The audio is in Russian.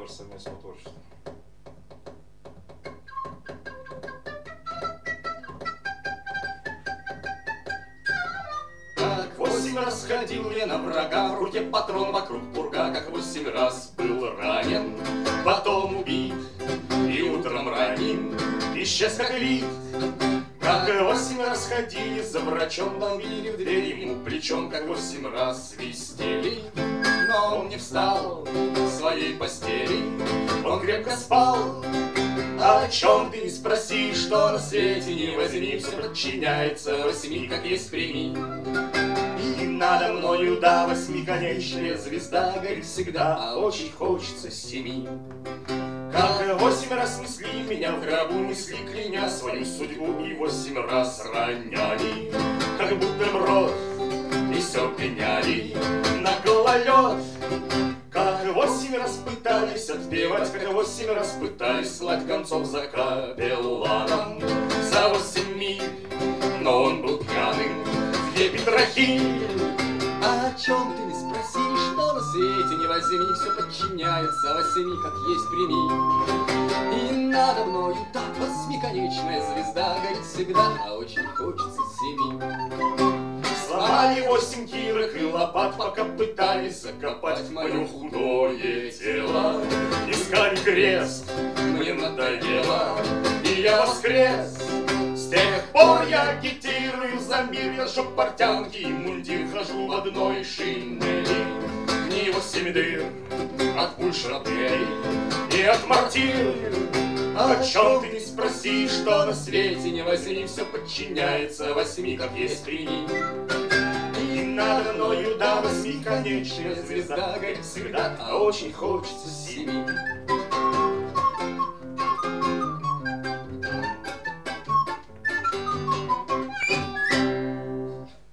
жанр совместного творчества. Как 8 раз ходил я на врага, в руке патрон вокруг пурга, как 8 раз был ранен, потом убит, и утром ранен, исчез как вид. Как 8 раз ходили за врачом, долбили в дверь ему плечом, как 8 раз свистели, но он не встал с своей постели, он крепко спал. А о чем ты не спроси, что на свете не возьми, все подчиняется 8, как есть прими. И надо мною, да, 8-конечная звезда горит всегда, а очень хочется 7. Как 8 раз несли меня в гробу, несли, кляня свою судьбу, и 8 раз роняли, как будто мроз, и все пеняли на гололед. Как 8 раз пытались отпевать, как 8 раз пытались слать концов за капелланом, за 8 миль, но он был пьяным в епитрахиль. А о чем ты не спроси, что на свете не возьми, все подчиняется 8, как есть прими. И надо мною так 8-конечная звезда горит всегда, а очень хочется 7. Сломали 8 кирок и лопат, пока пытались закопать мое худое тело. Искали крест, мне надоело, и я воскрес. С тех пор я агитирую за мир, я жёг портянки и мундир, хожу в одной шинели. В ней 8 дыр от пуль шрапнелей и от мортир. О чем ты не спроси, что на свете не возьми, все подчиняется 8, как есть прими. И надо мною, да, 8-конечная звезда горит всегда, а очень хочется 7.